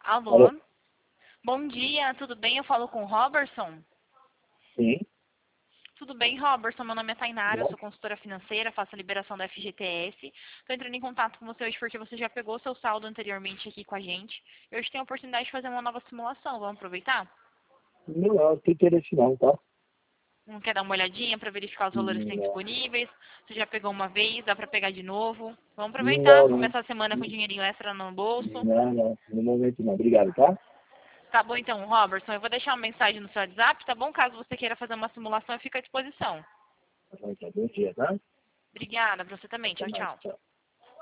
Alô? Alô? Bom dia, tudo bem? Eu falo com o Robertson? Sim. Tudo bem, Robertson? Meu nome é Tainara, eu Bom, sou consultora financeira, faço a liberação da FGTS. Estou entrando em contato com você hoje porque você já pegou seu saldo anteriormente aqui com a gente. E hoje tem a oportunidade de fazer uma nova simulação. Vamos aproveitar? não tem interesse não, tá? Não quer dar uma olhadinha para verificar os valores que tem Não, disponíveis? Você já pegou uma vez, dá para pegar de novo? Vamos aproveitar, não, começar a semana com dinheirinho extra no bolso. não, no momento não. Obrigado, tá? Tá bom então, Robertson, eu vou deixar uma mensagem no seu WhatsApp, tá bom? Caso você queira fazer uma simulação, eu fico à disposição. Então, bom dia, tá? Obrigada, pra você também. Até Tchau, mais, tchau. tchau.